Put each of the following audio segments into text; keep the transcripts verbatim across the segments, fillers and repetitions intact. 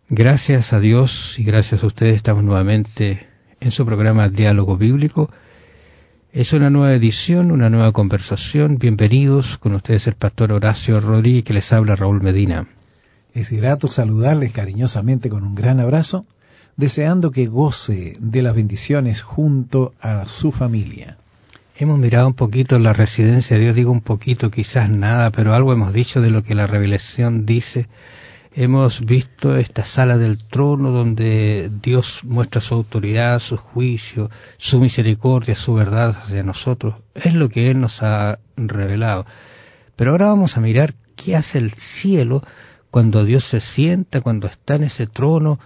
Gracias a Dios y gracias a ustedes estamos nuevamente en su programa Diálogo Bíblico. Es una nueva edición, una nueva conversación. Bienvenidos, con ustedes el pastor Horacio Rodríguez, que les habla Raúl Medina. Es grato saludarles cariñosamente con un gran abrazo, deseando que goce de las bendiciones junto a su familia. Hemos mirado un poquito la residencia de Dios, digo un poquito, quizás nada, pero algo hemos dicho de lo que la revelación dice. Hemos visto esta sala del trono donde Dios muestra su autoridad, su juicio, su misericordia, su verdad hacia nosotros. Es lo que Él nos ha revelado. Pero ahora vamos a mirar qué hace el cielo cuando Dios se sienta, cuando está en ese trono.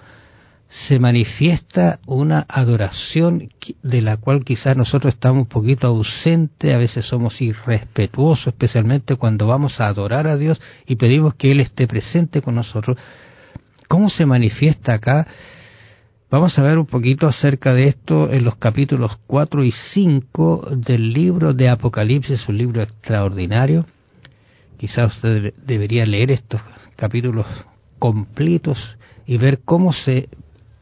Se manifiesta una adoración de la cual quizás nosotros estamos un poquito ausentes, a veces somos irrespetuosos, especialmente cuando vamos a adorar a Dios y pedimos que Él esté presente con nosotros. ¿Cómo se manifiesta acá? Vamos a ver un poquito acerca de esto en los capítulos cuatro y cinco del libro de Apocalipsis, un libro extraordinario. Quizás usted debería leer estos capítulos completos y ver cómo se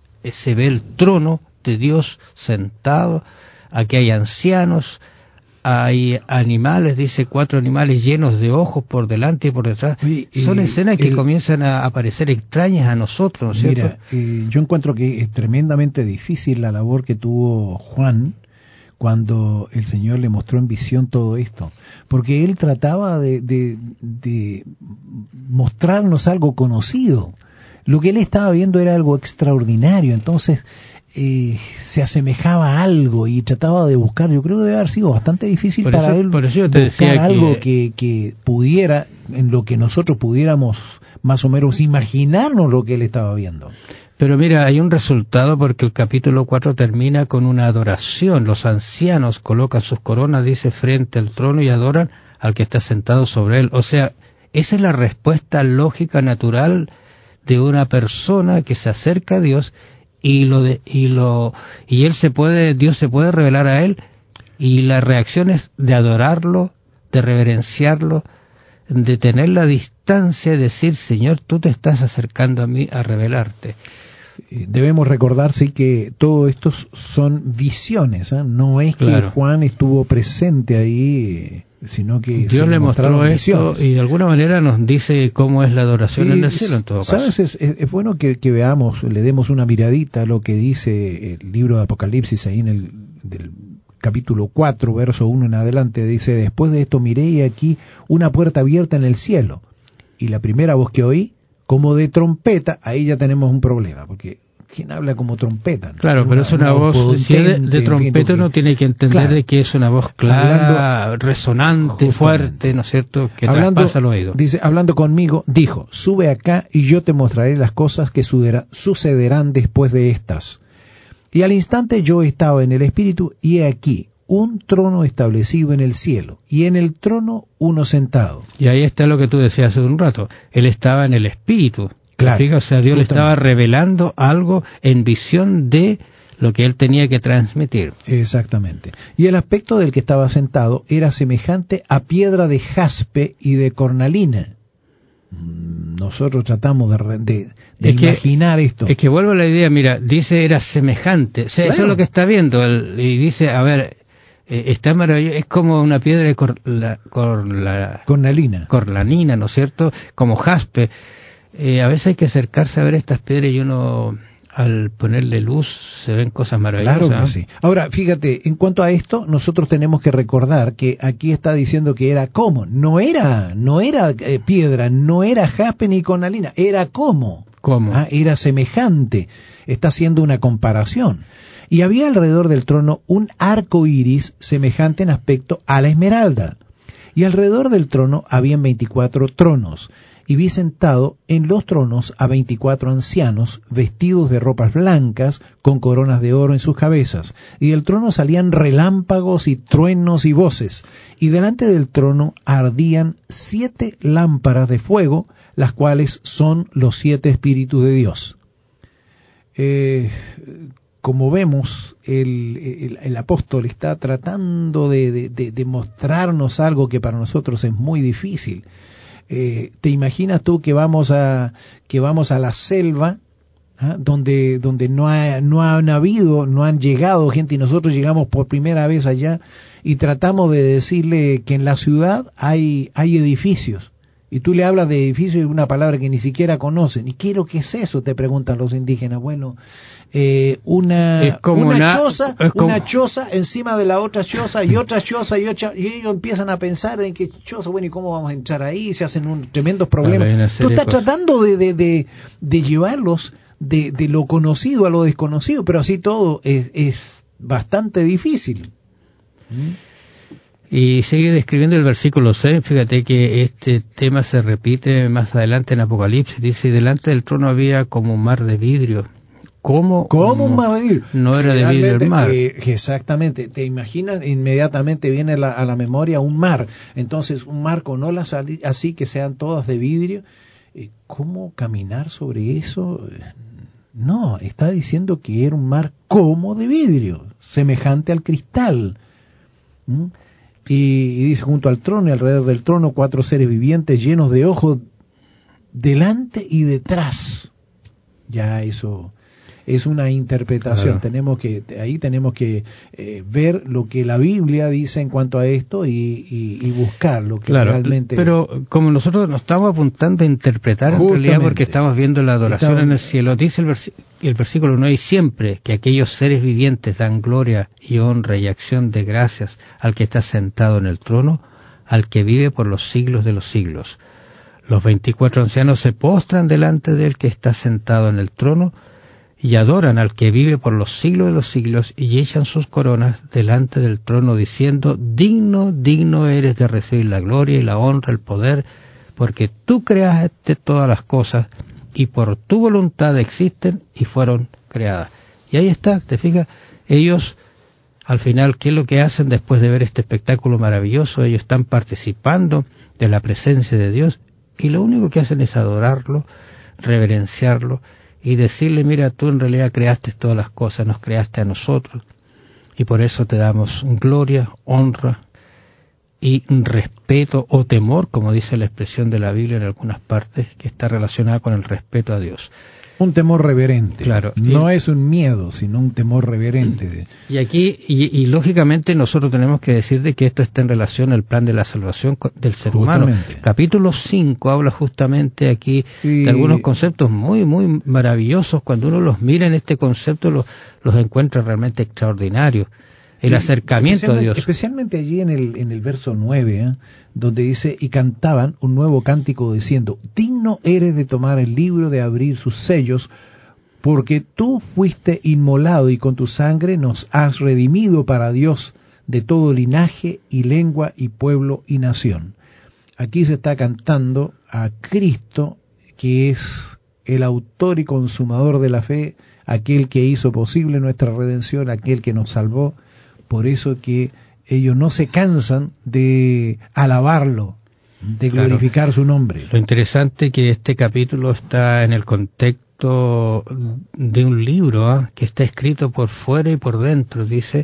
se ve el trono de Dios sentado. Aquí hay ancianos, hay animales, dice cuatro animales llenos de ojos por delante y por detrás. Y, y, Son escenas que el, comienzan a aparecer extrañas a nosotros, ¿no es cierto? Mira, eh, yo encuentro que es tremendamente difícil la labor que tuvo Juan cuando el Señor le mostró en visión todo esto, porque él trataba de, de, de mostrarnos algo conocido. Lo que él estaba viendo era algo extraordinario, entonces eh, se asemejaba a algo y trataba de buscar. Yo creo que debe haber sido bastante difícil por para eso, él por eso yo te buscar decía algo que... que, que pudiera, en lo que nosotros pudiéramos más o menos imaginarnos lo que él estaba viendo. Pero mira, hay un resultado porque el capítulo cuatro termina con una adoración. Los ancianos colocan sus coronas, dice, frente al trono y adoran al que está sentado sobre él. O sea, esa es la respuesta lógica, natural de una persona que se acerca a Dios y lo de, y lo y él se puede Dios se puede revelar a él, y la reacción es de adorarlo, de reverenciarlo, de tener la distancia y decir: Señor, tú te estás acercando a mí a revelarte. Debemos recordar, sí, que todo esto son visiones, ¿eh? No es claro. que Juan estuvo presente ahí, sino que Dios le mostró esto y de alguna manera nos dice cómo es la adoración y, en el cielo en todo caso. ¿Sabes? Es, es bueno que, que veamos, le demos una miradita a lo que dice el libro de Apocalipsis ahí en el del capítulo cuatro, verso uno en adelante. Dice: después de esto miré y aquí una puerta abierta en el cielo, y la primera voz que oí, como de trompeta. Ahí ya tenemos un problema, porque ¿quién habla como trompeta? Claro, una, pero es una, una voz, potente, si es de, de trompeta, uno tiene que entender claro, de que es una voz clara, hablando, resonante, fuerte, ¿no es cierto?, que hablando, traspasa el oído. Dice, hablando conmigo, dijo: sube acá y yo te mostraré las cosas que sucederán después de estas. Y al instante yo estaba en el espíritu, y he aquí un trono establecido en el cielo, y en el trono uno sentado. Y ahí está lo que tú decías hace un rato, él estaba en el espíritu. Claro, o sea, Dios le estaba revelando algo en visión de lo que él tenía que transmitir. Exactamente. Y el aspecto del que estaba sentado era semejante a piedra de jaspe y de cornalina. Nosotros tratamos de, de, de es imaginar que, esto. Es que vuelvo a la idea, mira, dice era semejante, o sea, claro. Eso es lo que está viendo, el, y dice, a ver, eh, está maravilloso, es como una piedra de cor, la, cor, la, cornalina. cornalina, ¿no es cierto?, como jaspe. Eh, a veces hay que acercarse a ver estas piedras y uno, al ponerle luz, se ven cosas maravillosas. Claro que sí. Ahora, fíjate, en cuanto a esto, nosotros tenemos que recordar que aquí está diciendo que era como, no era, no era eh, piedra, no era jaspe ni cornalina, era como. ¿Cómo? Ah, era semejante. Está haciendo una comparación. Y había alrededor del trono un arco iris semejante en aspecto a la esmeralda. Y alrededor del trono habían veinticuatro tronos. Y vi sentado en los tronos a veinticuatro ancianos, vestidos de ropas blancas, con coronas de oro en sus cabezas. Y del trono salían relámpagos y truenos y voces. Y delante del trono ardían siete lámparas de fuego, las cuales son los siete espíritus de Dios. Eh, como vemos, el, el, el apóstol está tratando de, de, de, de mostrarnos algo que para nosotros es muy difícil. Eh, ¿Te imaginas tú que vamos a que vamos a la selva ¿ah? donde donde no ha, no han habido, no han llegado gente, y nosotros llegamos por primera vez allá y tratamos de decirle que en la ciudad hay hay edificios, y tú le hablas de edificios y una palabra que ni siquiera conocen. ¿Y qué es lo que es eso?, te preguntan los indígenas. Bueno, eh, una, es como una, una choza, es como... una choza encima de la otra choza y otra choza y otra, y ellos empiezan a pensar en qué choza, bueno, ¿y cómo vamos a entrar ahí? Se hacen un tremendos problemas. Tú estás cosas. tratando de, de, de, de llevarlos de, de lo conocido a lo desconocido, pero así todo es, es bastante difícil. ¿Mm? Y sigue describiendo el versículo seis, fíjate que este tema se repite más adelante en Apocalipsis, dice, delante del trono había como un mar de vidrio. ¿Cómo? ¿Cómo un mar de vidrio? No era de vidrio el mar. Eh, exactamente, te imaginas, inmediatamente viene la, a la memoria un mar, entonces un mar con olas así que sean todas de vidrio. ¿Cómo caminar sobre eso? No, está diciendo que era un mar como de vidrio, semejante al cristal. ¿Mm? Y, y dice, junto al trono y alrededor del trono cuatro seres vivientes llenos de ojos delante y detrás. Ya eso es una interpretación. Claro. Tenemos que ahí tenemos que eh, ver lo que la Biblia dice en cuanto a esto y, y, y buscar lo que claro, realmente. Pero como nosotros nos estamos apuntando a interpretar en realidad porque estamos viendo la adoración estamos... en el cielo, dice el, vers el versículo nueve, y siempre que aquellos seres vivientes dan gloria y honra y acción de gracias al que está sentado en el trono, al que vive por los siglos de los siglos. Los veinticuatro ancianos se postran delante del que está sentado en el trono y adoran al que vive por los siglos de los siglos y echan sus coronas delante del trono diciendo, digno, digno eres de recibir la gloria y la honra, el poder, porque tú creaste todas las cosas y por tu voluntad existen y fueron creadas. Y ahí está, te fijas, ellos al final, ¿qué es lo que hacen después de ver este espectáculo maravilloso? Ellos están participando de la presencia de Dios y lo único que hacen es adorarlo, reverenciarlo, y decirle, mira, tú en realidad creaste todas las cosas, nos creaste a nosotros, y por eso te damos gloria, honra y respeto o temor, como dice la expresión de la Biblia en algunas partes, que está relacionada con el respeto a Dios. Un temor reverente. Claro. No y, es un miedo, sino un temor reverente. Y aquí, y, y lógicamente nosotros tenemos que decir de que esto está en relación al plan de la salvación del ser humano. Capítulo cinco habla justamente aquí y... de algunos conceptos muy, muy maravillosos. Cuando uno los mira en este concepto, los, los encuentra realmente extraordinarios. El acercamiento a Dios. Especialmente allí en el, en el verso nueve, ¿eh? donde dice, y cantaban un nuevo cántico diciendo, digno eres de tomar el libro, de abrir sus sellos, porque tú fuiste inmolado y con tu sangre nos has redimido para Dios de todo linaje y lengua y pueblo y nación. Aquí se está cantando a Cristo, que es el autor y consumador de la fe, aquel que hizo posible nuestra redención, aquel que nos salvó. Por eso que ellos no se cansan de alabarlo, de glorificar claro. su nombre. Lo interesante es que este capítulo está en el contexto de un libro ¿eh? que está escrito por fuera y por dentro, dice,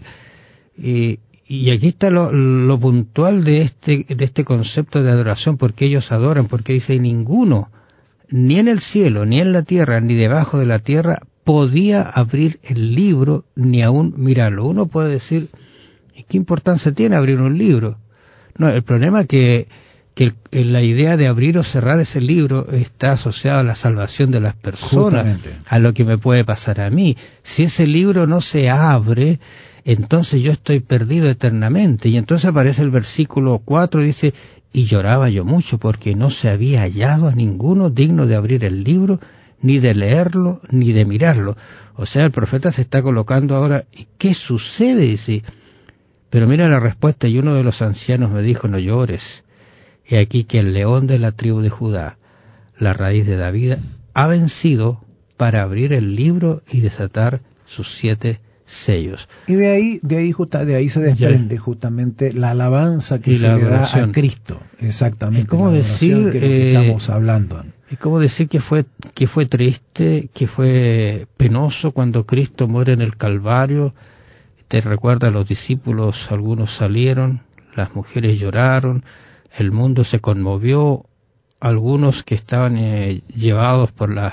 y, y aquí está lo, lo puntual de este, de este concepto de adoración, porque ellos adoran, porque dice, ninguno, ni en el cielo, ni en la tierra, ni debajo de la tierra, podía abrir el libro ni aún mirarlo. Uno puede decir, ¿y qué importancia tiene abrir un libro? No, el problema es que, que la idea de abrir o cerrar ese libro está asociada a la salvación de las personas, justamente, a lo que me puede pasar a mí. Si ese libro no se abre, entonces yo estoy perdido eternamente. Y entonces aparece el versículo cuatro y dice, y lloraba yo mucho porque no se había hallado a ninguno digno de abrir el libro, ni de leerlo, ni de mirarlo. O sea, el profeta se está colocando ahora, ¿y qué sucede? Dice, pero mira la respuesta, y uno de los ancianos me dijo, no llores, he aquí que el león de la tribu de Judá, la raíz de David, ha vencido para abrir el libro y desatar sus siete sellos. Y de ahí, de ahí, justa, de ahí se desprende ya. justamente la alabanza que y se le da a Cristo. Exactamente. Es como decir, que, que estamos hablando. Es como decir que fue, que fue triste, que fue penoso cuando Cristo muere en el Calvario. Te recuerda a los discípulos, algunos salieron, las mujeres lloraron, el mundo se conmovió, algunos que estaban eh, llevados por la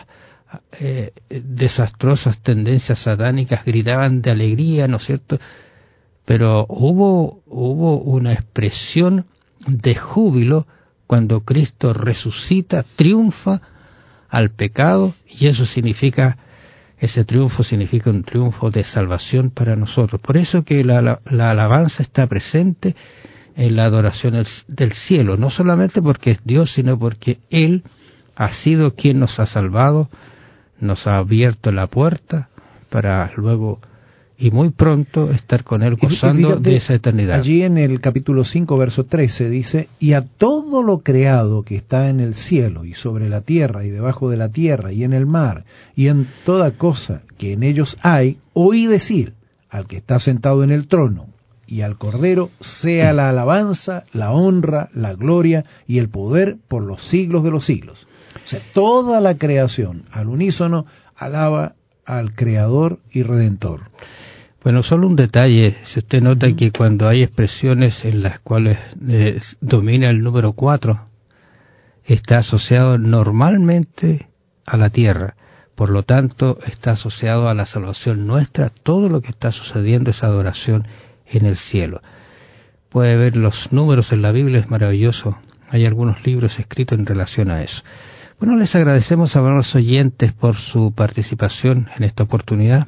eh, desastrosas tendencias satánicas gritaban de alegría, ¿no es cierto? Pero hubo, hubo una expresión de júbilo cuando Cristo resucita, triunfa al pecado, y eso significa, ese triunfo significa un triunfo de salvación para nosotros. Por eso que la, la, la alabanza está presente en la adoración del cielo, no solamente porque es Dios, sino porque Él ha sido quien nos ha salvado, nos ha abierto la puerta para luego y muy pronto estar con Él gozando fíjate, de esa eternidad. Allí en el capítulo cinco, verso trece dice, y a todo lo creado que está en el cielo y sobre la tierra y debajo de la tierra y en el mar y en toda cosa que en ellos hay, oí decir al que está sentado en el trono y al Cordero, sea la alabanza, la honra, la gloria y el poder por los siglos de los siglos. O sea, toda la creación al unísono alaba al Creador y Redentor. Bueno, solo un detalle, si usted nota uh-huh. que cuando hay expresiones en las cuales eh, domina el número cuatro, está asociado normalmente a la tierra, por lo tanto está asociado a la salvación nuestra. Todo lo que está sucediendo es adoración en el cielo. Puede ver los números en la Biblia, es maravilloso, hay algunos libros escritos en relación a eso. Bueno, les agradecemos a los oyentes por su participación en esta oportunidad.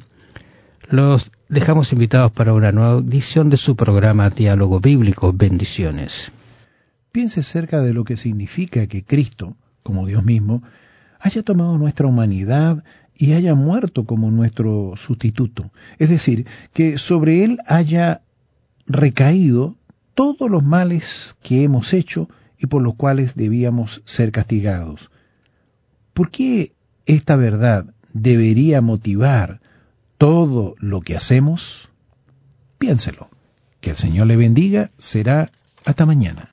Los dejamos invitados para una nueva edición de su programa Diálogo Bíblico. Bendiciones. Piense cerca de lo que significa que Cristo, como Dios mismo, haya tomado nuestra humanidad y haya muerto como nuestro sustituto. Es decir, que sobre Él haya recaído todos los males que hemos hecho y por los cuales debíamos ser castigados. ¿Por qué esta verdad debería motivar todo lo que hacemos? Piénselo. Que el Señor le bendiga. Será hasta mañana.